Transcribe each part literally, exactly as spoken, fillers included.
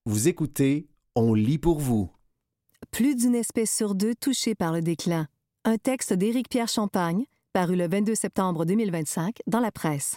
Vous écoutez On lit pour vous. Plus d'une espèce sur deux touchée par le déclin. Un texte d'Éric-Pierre Champagne, paru le vingt-deux septembre deux mille vingt-cinq dans la presse.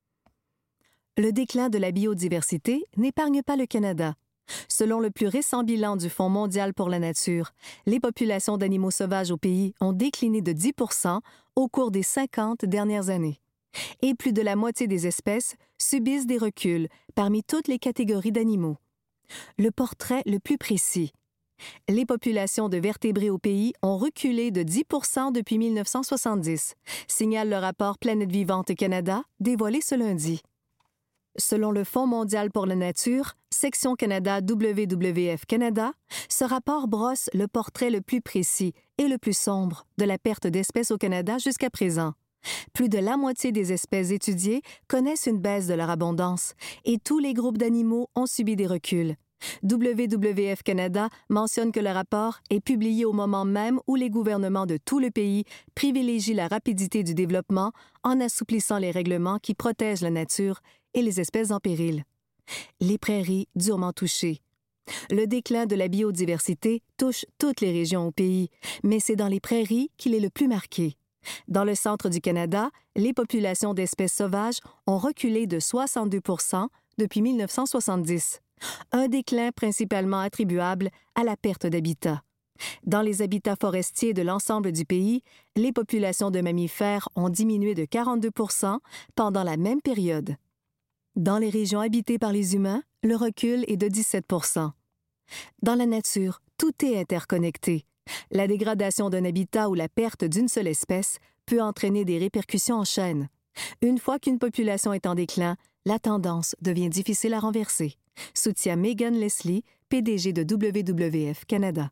Le déclin de la biodiversité n'épargne pas le Canada. Selon le plus récent bilan du Fonds mondial pour la nature, les populations d'animaux sauvages au pays ont décliné de dix pour cent au cours des cinquante dernières années. Et plus de la moitié des espèces subissent des reculs parmi toutes les catégories d'animaux. Le portrait le plus précis. Les populations de vertébrés au pays ont reculé de dix pour cent depuis mille neuf cent soixante-dix, signale le rapport Planète Vivante Canada dévoilé ce lundi. Selon le Fonds mondial pour la nature, section Canada W W F Canada, ce rapport brosse le portrait le plus précis et le plus sombre de la perte d'espèces au Canada jusqu'à présent. Plus de la moitié des espèces étudiées connaissent une baisse de leur abondance et tous les groupes d'animaux ont subi des reculs. W W F Canada mentionne que le rapport est publié au moment même où les gouvernements de tout le pays privilégient la rapidité du développement en assouplissant les règlements qui protègent la nature et les espèces en péril. Les prairies durement touchées. Le déclin de la biodiversité touche toutes les régions au pays, mais c'est dans les prairies qu'il est le plus marqué. Dans le centre du Canada, les populations d'espèces sauvages ont reculé de soixante-deux pour cent depuis mille neuf cent soixante-dix. Un déclin principalement attribuable à la perte d'habitat. Dans les habitats forestiers de l'ensemble du pays, les populations de mammifères ont diminué de quarante-deux pour cent pendant la même période. Dans les régions habitées par les humains, le recul est de dix-sept pour cent. Dans la nature, tout est interconnecté. La dégradation d'un habitat ou la perte d'une seule espèce peut entraîner des répercussions en chaîne. Une fois qu'une population est en déclin, la tendance devient difficile à renverser, soutient Megan Leslie, P D G de W W F Canada.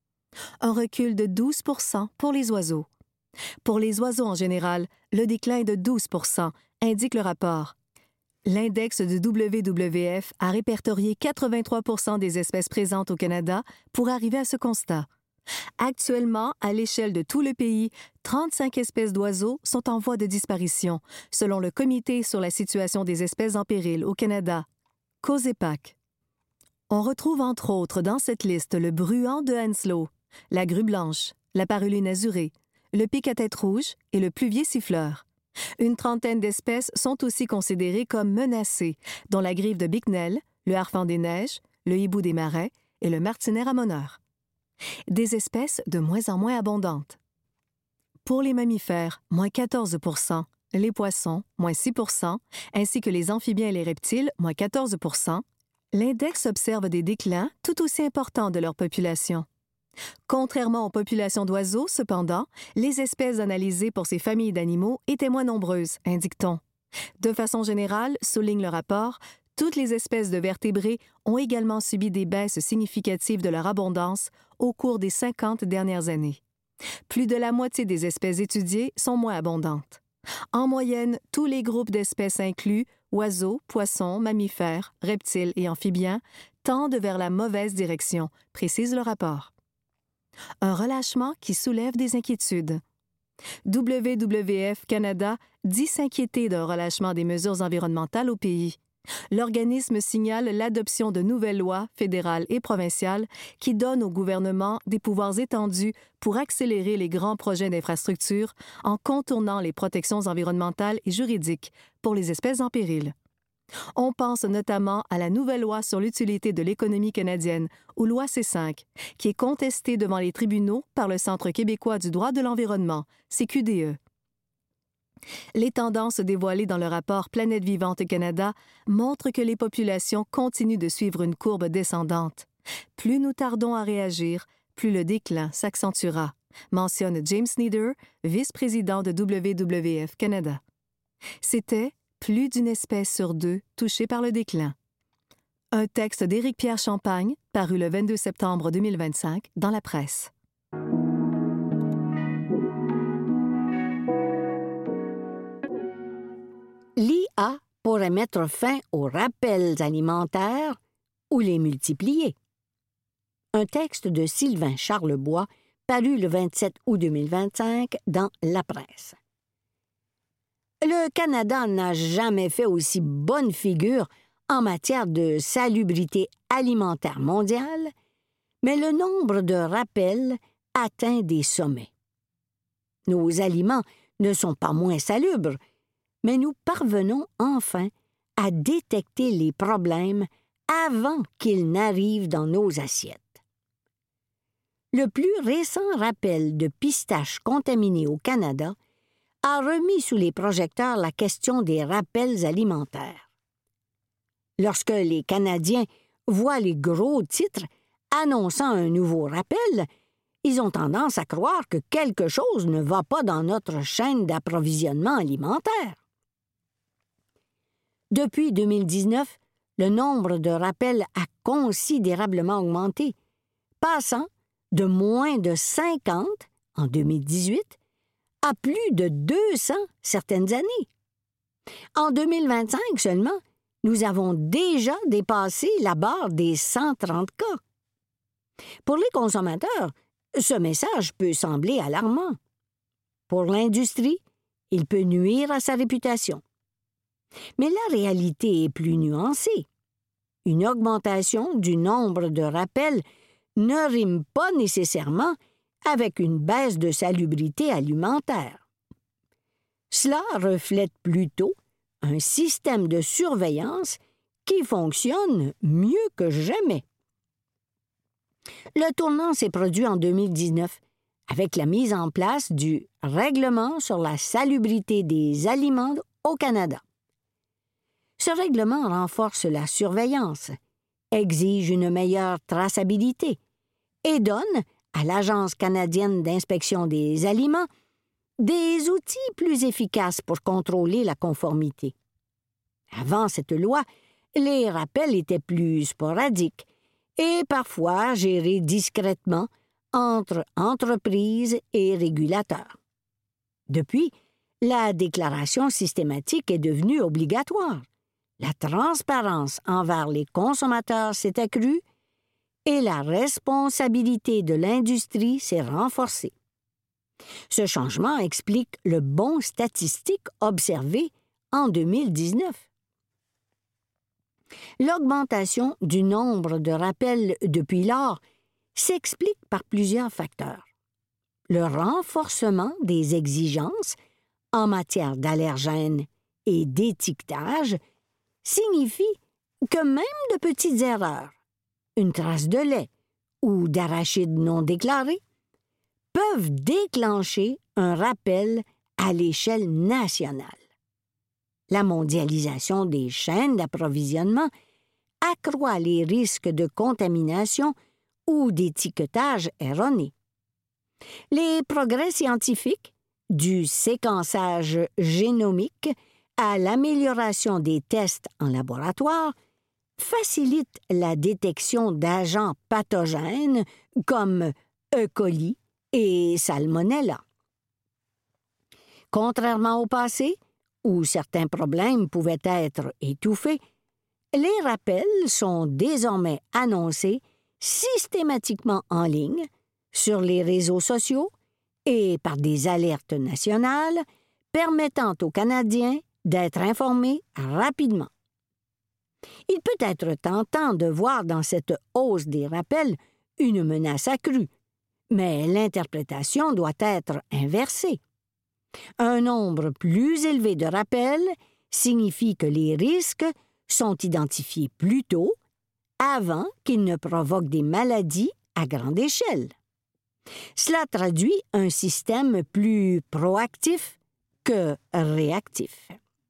Un recul de douze pour cent pour les oiseaux. Pour les oiseaux en général, le déclin est de douze pour cent, indique le rapport. L'index de W W F a répertorié quatre-vingt-trois pour cent des espèces présentes au Canada pour arriver à ce constat. Actuellement, à l'échelle de tout le pays, trente-cinq espèces d'oiseaux sont en voie de disparition, selon le Comité sur la situation des espèces en péril au Canada, COSEPAC. On retrouve entre autres dans cette liste le bruant de Henslow, la grue blanche, la paruline azurée, le pic à tête rouge et le pluvier siffleur. Une trentaine d'espèces sont aussi considérées comme menacées, dont la grive de Bicknell, le harfang des neiges, le hibou des marais et le martinet ramoneur. Des espèces de moins en moins abondantes. Pour les mammifères, moins quatorze pour cent, les poissons, moins six pour cent, ainsi que les amphibiens et les reptiles, moins quatorze pour cent, l'index observe des déclins tout aussi importants de leur population. Contrairement aux populations d'oiseaux, cependant, les espèces analysées pour ces familles d'animaux étaient moins nombreuses, indique-t-on. De façon générale, souligne le rapport, toutes les espèces de vertébrés ont également subi des baisses significatives de leur abondance au cours des cinquante dernières années. Plus de la moitié des espèces étudiées sont moins abondantes. En moyenne, tous les groupes d'espèces inclus, oiseaux, poissons, mammifères, reptiles et amphibiens, tendent vers la mauvaise direction, précise le rapport. Un relâchement qui soulève des inquiétudes. W W F Canada dit s'inquiéter d'un relâchement des mesures environnementales au pays. L'organisme signale l'adoption de nouvelles lois fédérales et provinciales qui donnent au gouvernement des pouvoirs étendus pour accélérer les grands projets d'infrastructure en contournant les protections environnementales et juridiques pour les espèces en péril. On pense notamment à la nouvelle loi sur l'utilité de l'économie canadienne, ou loi C cinq, qui est contestée devant les tribunaux par le Centre québécois du droit de l'environnement, C Q D E. Les tendances dévoilées dans le rapport Planète Vivante Canada montrent que les populations continuent de suivre une courbe descendante. Plus nous tardons à réagir, plus le déclin s'accentuera, mentionne James Sneeder, vice-président de W W F Canada. C'était plus d'une espèce sur deux touchée par le déclin. Un texte d'Éric-Pierre Champagne, paru le vingt-deux septembre deux mille vingt-cinq dans la presse. L'I A pourrait mettre fin aux rappels alimentaires ou les multiplier. Un texte de Sylvain Charlebois, paru le vingt-sept août deux mille vingt-cinq dans La Presse. Le Canada n'a jamais fait aussi bonne figure en matière de salubrité alimentaire mondiale, mais le nombre de rappels atteint des sommets. Nos aliments ne sont pas moins salubres, mais nous parvenons enfin à détecter les problèmes avant qu'ils n'arrivent dans nos assiettes. Le plus récent rappel de pistaches contaminées au Canada a remis sous les projecteurs la question des rappels alimentaires. Lorsque les Canadiens voient les gros titres annonçant un nouveau rappel, ils ont tendance à croire que quelque chose ne va pas dans notre chaîne d'approvisionnement alimentaire. Depuis deux mille dix-neuf, le nombre de rappels a considérablement augmenté, passant de moins de cinquante en deux mille dix-huit à plus de deux cents certaines années. En deux mille vingt-cinq seulement, nous avons déjà dépassé la barre des cent trente cas. Pour les consommateurs, ce message peut sembler alarmant. Pour l'industrie, il peut nuire à sa réputation. Mais la réalité est plus nuancée. Une augmentation du nombre de rappels ne rime pas nécessairement avec une baisse de salubrité alimentaire. Cela reflète plutôt un système de surveillance qui fonctionne mieux que jamais. Le tournant s'est produit en deux mille dix-neuf avec la mise en place du Règlement sur la salubrité des aliments au Canada. Ce règlement renforce la surveillance, exige une meilleure traçabilité et donne à l'Agence canadienne d'inspection des aliments des outils plus efficaces pour contrôler la conformité. Avant cette loi, les rappels étaient plus sporadiques et parfois gérés discrètement entre entreprises et régulateurs. Depuis, la déclaration systématique est devenue obligatoire. La transparence envers les consommateurs s'est accrue et la responsabilité de l'industrie s'est renforcée. Ce changement explique le bond statistique observé en deux mille dix-neuf. L'augmentation du nombre de rappels depuis lors s'explique par plusieurs facteurs. Le renforcement des exigences en matière d'allergènes et d'étiquetage signifie que même de petites erreurs, une trace de lait ou d'arachide non déclarée, peuvent déclencher un rappel à l'échelle nationale. La mondialisation des chaînes d'approvisionnement accroît les risques de contamination ou d'étiquetage erroné. Les progrès scientifiques, du séquençage génomique à l'amélioration des tests en laboratoire, facilitent la détection d'agents pathogènes comme E. coli et Salmonella. Contrairement au passé, où certains problèmes pouvaient être étouffés, les rappels sont désormais annoncés systématiquement en ligne, sur les réseaux sociaux et par des alertes nationales permettant aux Canadiens d'être informés rapidement. Il peut être tentant de voir dans cette hausse des rappels une menace accrue, mais l'interprétation doit être inversée. Un nombre plus élevé de rappels signifie que les risques sont identifiés plus tôt, avant qu'ils ne provoquent des maladies à grande échelle. Cela traduit un système plus proactif que réactif.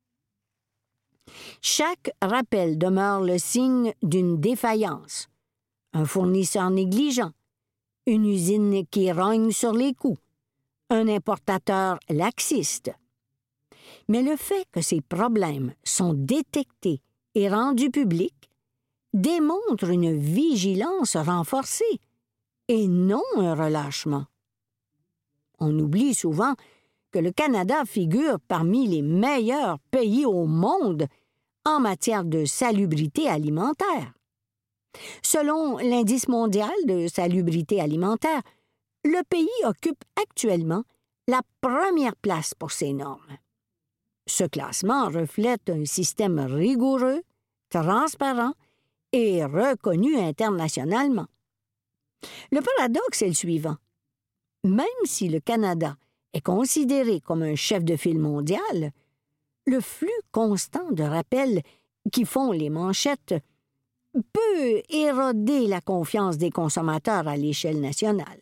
Chaque rappel demeure le signe d'une défaillance, un fournisseur négligent, une usine qui rogne sur les coûts, un importateur laxiste. Mais le fait que ces problèmes sont détectés et rendus publics démontre une vigilance renforcée et non un relâchement. On oublie souvent que le Canada figure parmi les meilleurs pays au monde en matière de salubrité alimentaire. Selon l'Indice mondial de salubrité alimentaire, le pays occupe actuellement la première place pour ces normes. Ce classement reflète un système rigoureux, transparent et reconnu internationalement. Le paradoxe est le suivant. Même si le Canada est considéré comme un chef de file mondial, le flux constant de rappels qui font les manchettes peut éroder la confiance des consommateurs à l'échelle nationale.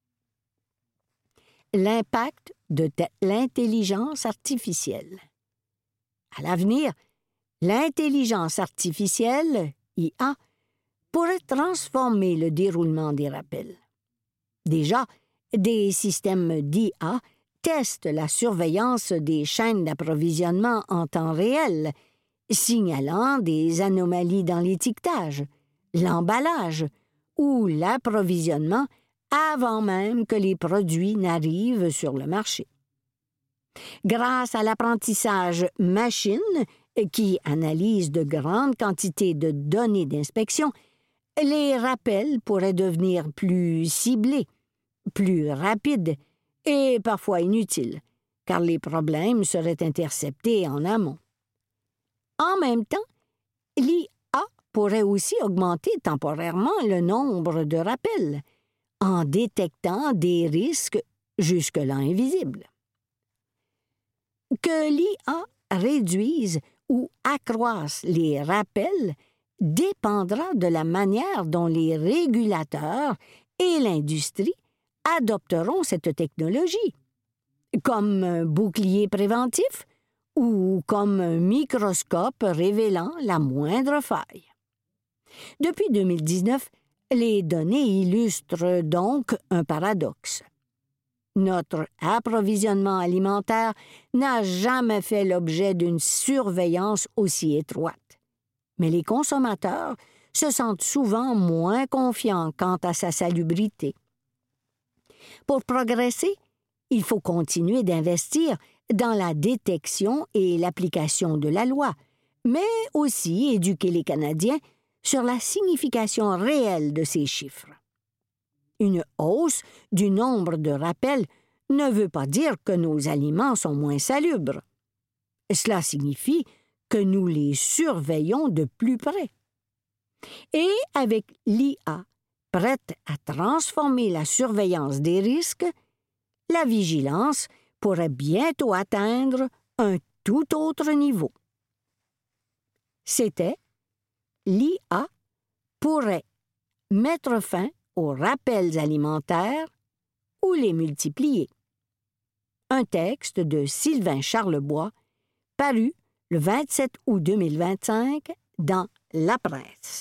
L'impact de l'intelligence artificielle. À l'avenir, l'intelligence artificielle, I A, pourrait transformer le déroulement des rappels. Déjà, des systèmes d'I A testent la surveillance des chaînes d'approvisionnement en temps réel, signalant des anomalies dans l'étiquetage, l'emballage ou l'approvisionnement avant même que les produits n'arrivent sur le marché. Grâce à l'apprentissage machine, qui analyse de grandes quantités de données d'inspection, les rappels pourraient devenir plus ciblés, plus rapides et parfois inutiles, car les problèmes seraient interceptés en amont. En même temps, l'I A pourrait aussi augmenter temporairement le nombre de rappels, en détectant des risques jusque-là invisibles. Que l'I A réduise ou accroisse les rappels dépendra de la manière dont les régulateurs et l'industrie adopteront cette technologie, comme un bouclier préventif ou comme un microscope révélant la moindre faille. Depuis deux mille dix-neuf, les données illustrent donc un paradoxe. Notre approvisionnement alimentaire n'a jamais fait l'objet d'une surveillance aussi étroite. Mais les consommateurs se sentent souvent moins confiants quant à sa salubrité. Pour progresser, il faut continuer d'investir dans la détection et l'application de la loi, mais aussi éduquer les Canadiens sur la signification réelle de ces chiffres. Une hausse du nombre de rappels ne veut pas dire que nos aliments sont moins salubres. Cela signifie que nous les surveillons de plus près. Et avec l'I A prête à transformer la surveillance des risques, la vigilance pourrait bientôt atteindre un tout autre niveau. C'était l'I A pourrait mettre fin aux rappels alimentaires ou les multiplier. Un texte de Sylvain Charlebois, paru le vingt-sept août deux mille vingt-cinq dans La Presse.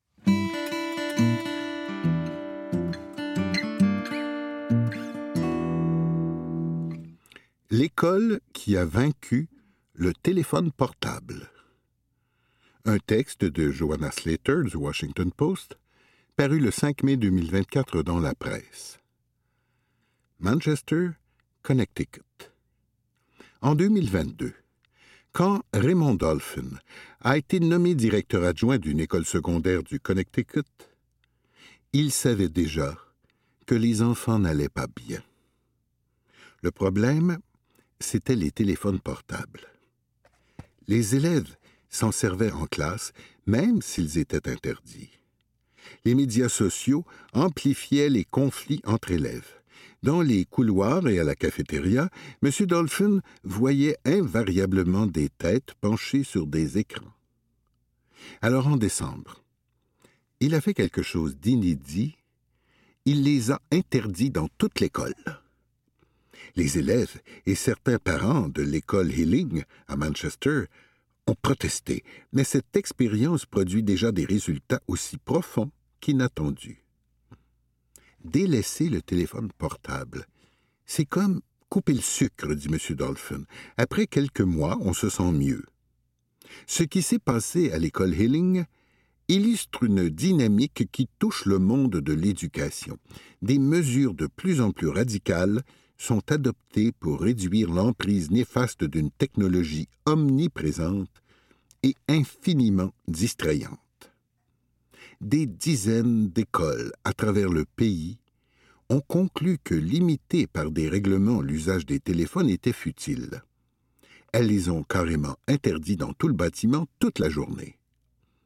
L'école qui a vaincu le téléphone portable. Un texte de Joanna Slater du Washington Post, paru le cinq mai deux mille vingt-quatre dans La Presse. Manchester, Connecticut. En deux mille vingt-deux, quand Raymond Dolphin a été nommé directeur adjoint d'une école secondaire du Connecticut, il savait déjà que les enfants n'allaient pas bien. Le problème, c'était les téléphones portables. Les élèves s'en servaient en classe, même s'ils étaient interdits. Les médias sociaux amplifiaient les conflits entre élèves. Dans les couloirs et à la cafétéria, M. Dolphin voyait invariablement des têtes penchées sur des écrans. Alors en décembre, il a fait quelque chose d'inédit. Il les a interdits dans toute l'école. Les élèves et certains parents de l'école Hilling à Manchester ont protesté, mais cette expérience produit déjà des résultats aussi profonds qu'inattendus. Délaisser le téléphone portable, c'est comme couper le sucre, dit M. Dolphin. Après quelques mois, on se sent mieux. Ce qui s'est passé à l'école Hilling illustre une dynamique qui touche le monde de l'éducation. Des mesures de plus en plus radicales sont adoptées pour réduire l'emprise néfaste d'une technologie omniprésente et infiniment distrayante. Des dizaines d'écoles à travers le pays ont conclu que limiter par des règlements l'usage des téléphones était futile. Elles les ont carrément interdits dans tout le bâtiment toute la journée.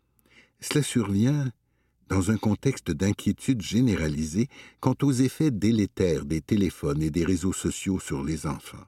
Cela survient dans un contexte d'inquiétude généralisée quant aux effets délétères des téléphones et des réseaux sociaux sur les enfants.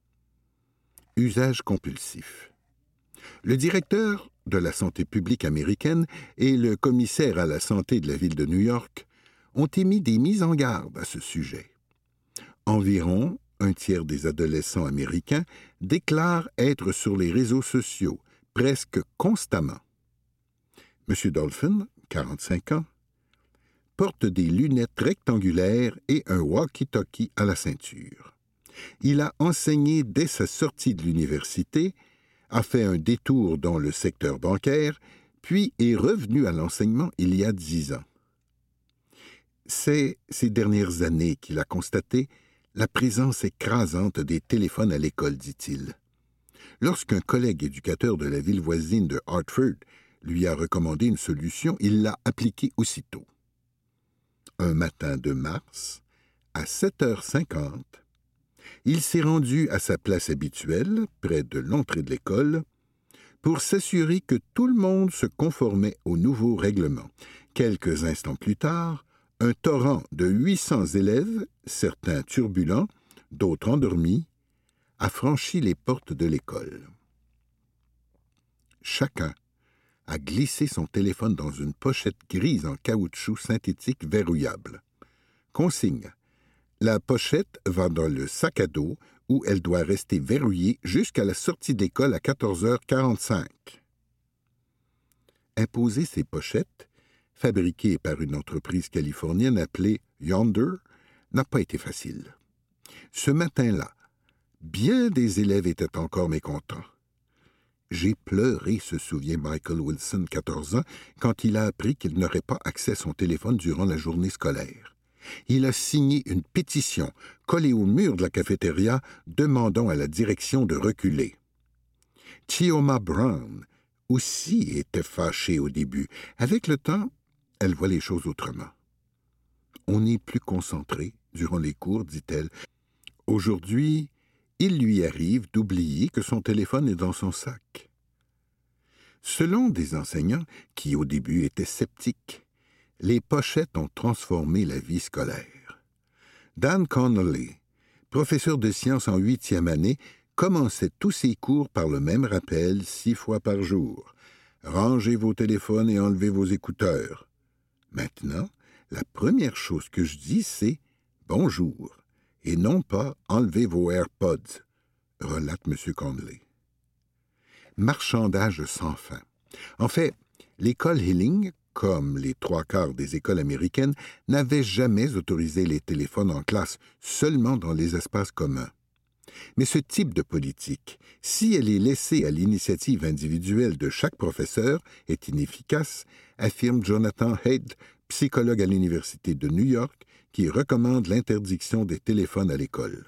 Usage compulsif. Le directeur de la santé publique américaine et le commissaire à la santé de la ville de New York ont émis des mises en garde à ce sujet. Environ un tiers des adolescents américains déclarent être sur les réseaux sociaux presque constamment. M. Dolphin, quarante-cinq ans, porte des lunettes rectangulaires et un walkie-talkie à la ceinture. Il a enseigné dès sa sortie de l'université, a fait un détour dans le secteur bancaire, puis est revenu à l'enseignement il y a dix ans. C'est ces dernières années qu'il a constaté la présence écrasante des téléphones à l'école, dit-il. Lorsqu'un collègue éducateur de la ville voisine de Hartford lui a recommandé une solution, il l'a appliquée aussitôt. Un matin de mars, à sept heures cinquante, il s'est rendu à sa place habituelle, près de l'entrée de l'école, pour s'assurer que tout le monde se conformait au nouveau règlement. Quelques instants plus tard, un torrent de huit cents élèves, certains turbulents, d'autres endormis, a franchi les portes de l'école. Chacun a glissé son téléphone dans une pochette grise en caoutchouc synthétique verrouillable. Consigne: la pochette va dans le sac à dos où elle doit rester verrouillée jusqu'à la sortie d'école à quatorze heures quarante-cinq. Imposer ces pochettes, fabriquées par une entreprise californienne appelée Yonder, n'a pas été facile. Ce matin-là, bien des élèves étaient encore mécontents. J'ai pleuré, se souvient Michael Wilson, quatorze ans, quand il a appris qu'il n'aurait pas accès à son téléphone durant la journée scolaire. Il a signé une pétition collée au mur de la cafétéria demandant à la direction de reculer. Chioma Brown aussi était fâchée au début. Avec le temps, elle voit les choses autrement. On est plus concentré durant les cours, dit-elle. Aujourd'hui, il lui arrive d'oublier que son téléphone est dans son sac. Selon des enseignants qui, au début, étaient sceptiques, les pochettes ont transformé la vie scolaire. Dan Connolly, professeur de sciences en huitième année, commençait tous ses cours par le même rappel six fois par jour. Rangez vos téléphones et enlevez vos écouteurs. Maintenant, la première chose que je dis, c'est « bonjour » et non pas « enlevez vos AirPods », relate M. Connolly. Marchandage sans fin. En fait, l'école Hilling, comme les trois quarts des écoles américaines, n'avait jamais autorisé les téléphones en classe, seulement dans les espaces communs. Mais ce type de politique, si elle est laissée à l'initiative individuelle de chaque professeur, est inefficace, affirme Jonathan Haidt, psychologue à l'Université de New York, qui recommande l'interdiction des téléphones à l'école.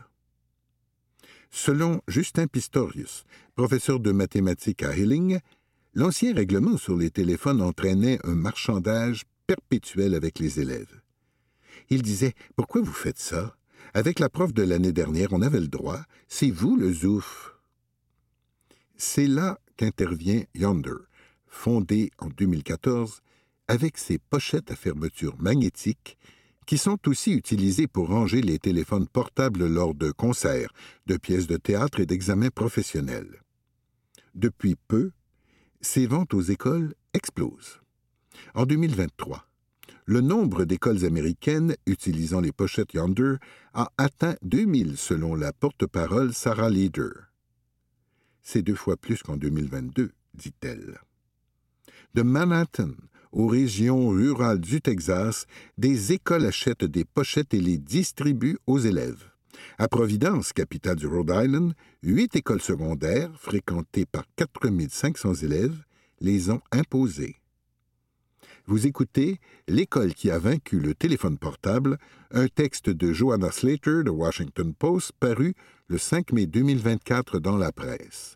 Selon Justin Pistorius, professeur de mathématiques à Hilling, l'ancien règlement sur les téléphones entraînait un marchandage perpétuel avec les élèves. Il disait « Pourquoi vous faites ça? Avec la prof de l'année dernière, on avait le droit. C'est vous le zouf. » C'est là qu'intervient Yonder, fondé en deux mille quatorze, avec ses pochettes à fermeture magnétique qui sont aussi utilisées pour ranger les téléphones portables lors de concerts, de pièces de théâtre et d'examens professionnels. Depuis peu, ces ventes aux écoles explosent. En deux mille vingt-trois, le nombre d'écoles américaines utilisant les pochettes Yonder a atteint deux mille selon la porte-parole Sarah Leader. C'est deux fois plus qu'en deux mille vingt-deux, dit-elle. De Manhattan aux régions rurales du Texas, des écoles achètent des pochettes et les distribuent aux élèves. À Providence, capitale du Rhode Island, huit écoles secondaires, fréquentées par quatre mille cinq cents élèves, les ont imposées. Vous écoutez « L'école qui a vaincu le téléphone portable », un texte de Joanna Slater de Washington Post paru le cinq mai deux mille vingt-quatre dans la presse.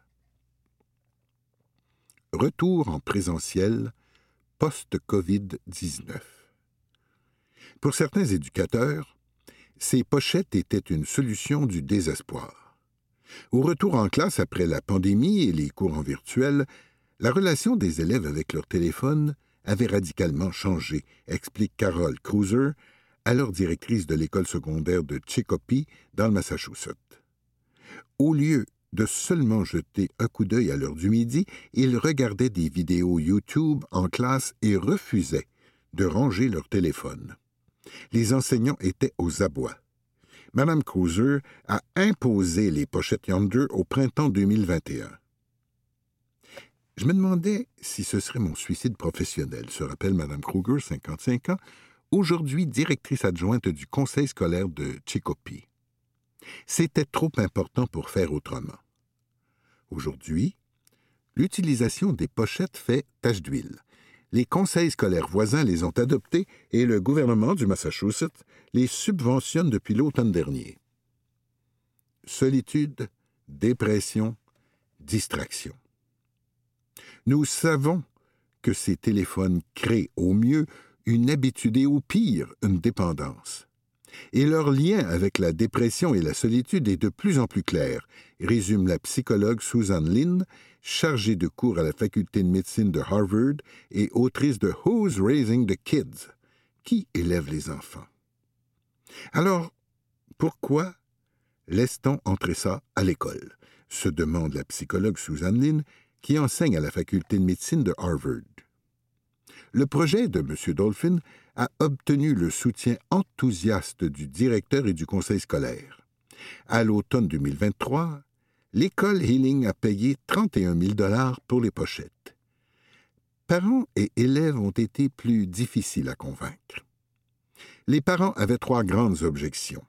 Retour en présentiel post-covid dix-neuf. Pour certains éducateurs, ces pochettes étaient une solution du désespoir. Au retour en classe après la pandémie et les cours en virtuel, la relation des élèves avec leur téléphone avait radicalement changé, explique Carol Cruiser, alors directrice de l'école secondaire de Chicopee, dans le Massachusetts. Au lieu de seulement jeter un coup d'œil à l'heure du midi, ils regardaient des vidéos YouTube en classe et refusaient de ranger leur téléphone. Les enseignants étaient aux abois. Madame Cruiser a imposé les pochettes Yonder au printemps deux mille vingt et un. Je me demandais si ce serait mon suicide professionnel, se rappelle Madame Kruger, cinquante-cinq ans, aujourd'hui directrice adjointe du conseil scolaire de Chicopee. C'était trop important pour faire autrement. Aujourd'hui, l'utilisation des pochettes fait tache d'huile. Les conseils scolaires voisins les ont adoptés et le gouvernement du Massachusetts les subventionne depuis l'automne dernier. Solitude, dépression, distraction. Nous savons que ces téléphones créent au mieux une habitude et au pire une dépendance. Et leur lien avec la dépression et la solitude est de plus en plus clair, résume la psychologue Susan Lin, chargée de cours à la faculté de médecine de Harvard et autrice de Who's Raising the Kids? Qui élève les enfants? Alors, pourquoi laisse-t-on entrer ça à l'école? Se demande la psychologue Susan Lin, qui enseigne à la faculté de médecine de Harvard. Le projet de M. Dolphin a obtenu le soutien enthousiaste du directeur et du conseil scolaire. À l'automne deux mille vingt-trois, l'école Healing a payé trente et un mille dollars pour les pochettes. Parents et élèves ont été plus difficiles à convaincre. Les parents avaient trois grandes objections.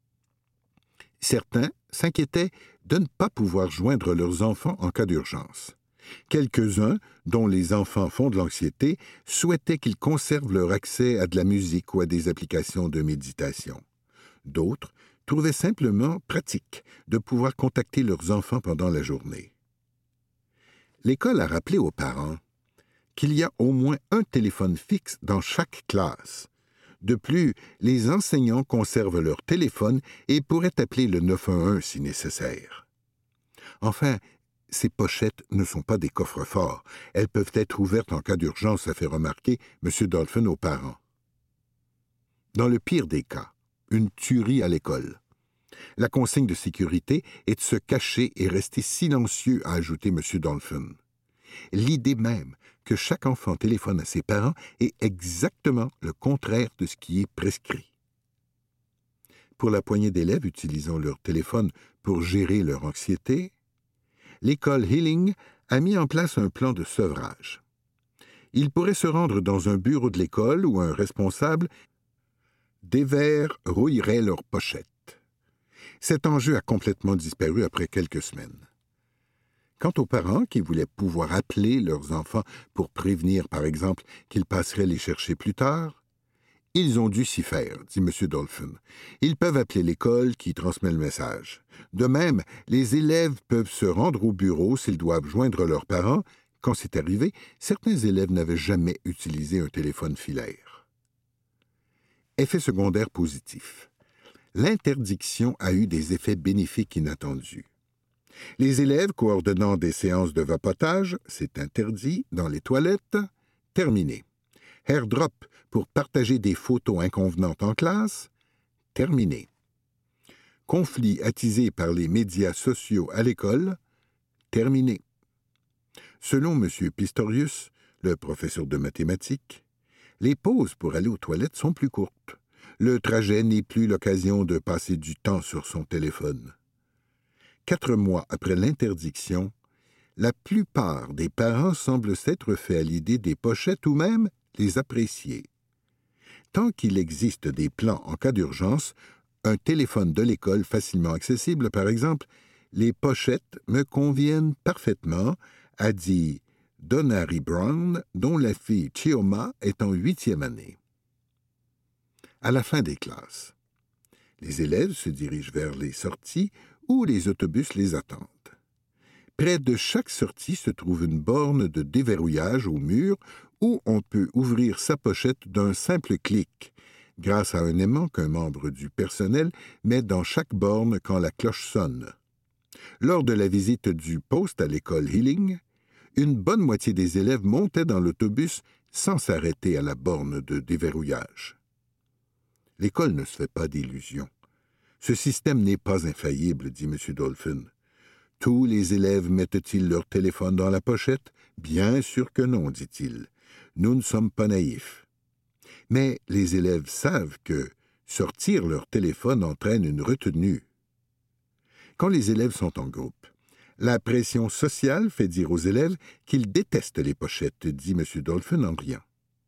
Certains s'inquiétaient de ne pas pouvoir joindre leurs enfants en cas d'urgence. Quelques-uns, dont les enfants font de l'anxiété, souhaitaient qu'ils conservent leur accès à de la musique ou à des applications de méditation. D'autres trouvaient simplement pratique de pouvoir contacter leurs enfants pendant la journée. L'école a rappelé aux parents qu'il y a au moins un téléphone fixe dans chaque classe. De plus, les enseignants conservent leur téléphone et pourraient appeler le neuf un un si nécessaire. Enfin, ces pochettes ne sont pas des coffres-forts. Elles peuvent être ouvertes en cas d'urgence, a fait remarquer M. Dolphin aux parents. Dans le pire des cas, une tuerie à l'école. La consigne de sécurité est de se cacher et rester silencieux, a ajouté M. Dolphin. L'idée même que chaque enfant téléphone à ses parents est exactement le contraire de ce qui est prescrit. Pour la poignée d'élèves utilisant leur téléphone pour gérer leur anxiété, l'école Healing a mis en place un plan de sevrage. Ils pourraient se rendre dans un bureau de l'école où un responsable déverrouillerait leurs pochettes. Cet enjeu a complètement disparu après quelques semaines. Quant aux parents qui voulaient pouvoir appeler leurs enfants pour prévenir, par exemple, qu'ils passeraient les chercher plus tard, ils ont dû s'y faire, dit M. Dolphin. Ils peuvent appeler l'école qui transmet le message. De même, les élèves peuvent se rendre au bureau s'ils doivent joindre leurs parents. Quand c'est arrivé, certains élèves n'avaient jamais utilisé un téléphone filaire. Effet secondaire positif. L'interdiction a eu des effets bénéfiques inattendus. Les élèves coordonnant des séances de vapotage, c'est interdit, dans les toilettes, terminé. Airdrop pour partager des photos inconvenantes en classe, terminé. Conflit attisé par les médias sociaux à l'école, terminé. Selon M. Pistorius, le professeur de mathématiques, les pauses pour aller aux toilettes sont plus courtes. Le trajet n'est plus l'occasion de passer du temps sur son téléphone. Quatre mois après l'interdiction, la plupart des parents semblent s'être fait à l'idée des pochettes ou même les apprécier. Tant qu'il existe des plans en cas d'urgence, un téléphone de l'école facilement accessible, par exemple, les pochettes me conviennent parfaitement, a dit Donari Brown, dont la fille Chioma est en huitième année. À la fin des classes, les élèves se dirigent vers les sorties où les autobus les attendent. Près de chaque sortie se trouve une borne de déverrouillage au mur où on peut ouvrir sa pochette d'un simple clic, grâce à un aimant qu'un membre du personnel met dans chaque borne quand la cloche sonne. Lors de la visite du poste à l'école Healing, une bonne moitié des élèves montaient dans l'autobus sans s'arrêter à la borne de déverrouillage. L'école ne se fait pas d'illusions. Ce système n'est pas infaillible, dit M. Dolphin. Tous les élèves mettent-ils leur téléphone dans la pochette? Bien sûr que non, dit-il. Nous ne sommes pas naïfs. Mais les élèves savent que sortir leur téléphone entraîne une retenue. Quand les élèves sont en groupe, la pression sociale fait dire aux élèves qu'ils détestent les pochettes, dit M. Dolphin en riant.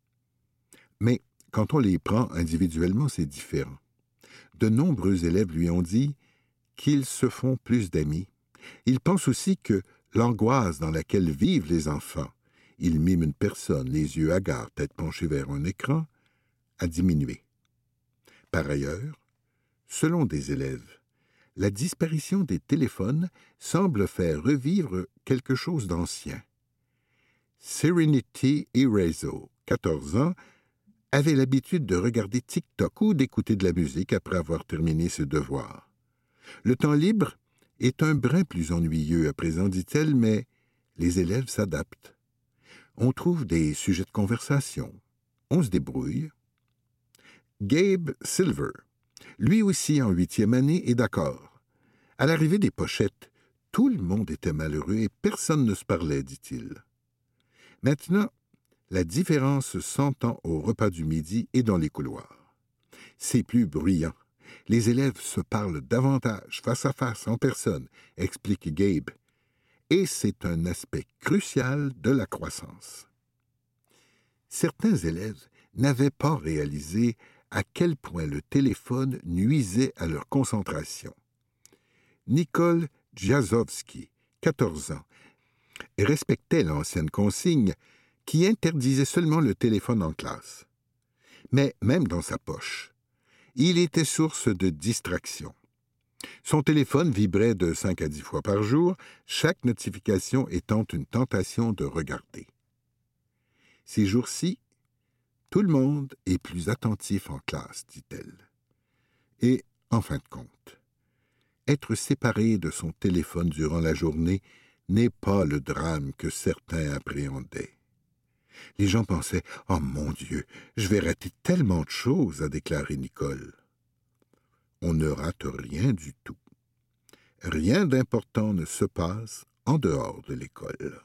Mais quand on les prend individuellement, c'est différent. De nombreux élèves lui ont dit qu'ils se font plus d'amis. Ils pensent aussi que l'angoisse dans laquelle vivent les enfants, ils miment une personne, les yeux hagards, tête penchée vers un écran, a diminué. Par ailleurs, selon des élèves, la disparition des téléphones semble faire revivre quelque chose d'ancien. Serenity Erazo, quatorze ans, avait l'habitude de regarder TikTok ou d'écouter de la musique après avoir terminé ses devoirs. Le temps libre est un brin plus ennuyeux à présent, dit-elle, mais les élèves s'adaptent. On trouve des sujets de conversation. On se débrouille. Gabe Silver, lui aussi en huitième année, est d'accord. À l'arrivée des pochettes, tout le monde était malheureux et personne ne se parlait, dit-il. Maintenant, la différence s'entend au repas du midi et dans les couloirs. C'est plus bruyant. Les élèves se parlent davantage, face à face, en personne, explique Gabe. Et c'est un aspect crucial de la croissance. Certains élèves n'avaient pas réalisé à quel point le téléphone nuisait à leur concentration. Nicole Jazowski, quatorze ans, respectait l'ancienne consigne qui interdisait seulement le téléphone en classe. Mais même dans sa poche, il était source de distraction. Son téléphone vibrait de cinq à dix fois par jour, chaque notification étant une tentation de regarder. Ces jours-ci, tout le monde est plus attentif en classe, dit-elle. Et, en fin de compte, être séparé de son téléphone durant la journée n'est pas le drame que certains appréhendaient. Les gens pensaient « Oh mon Dieu, je vais rater tellement de choses », a déclaré Nicole. On ne rate rien du tout. Rien d'important ne se passe en dehors de l'école.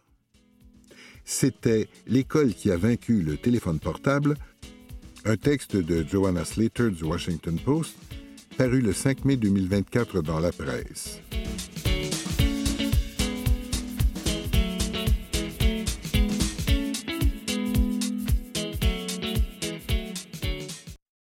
C'était « L'école qui a vaincu le téléphone portable », un texte de Joanna Slater du Washington Post, paru le cinq mai deux mille vingt-quatre dans la presse.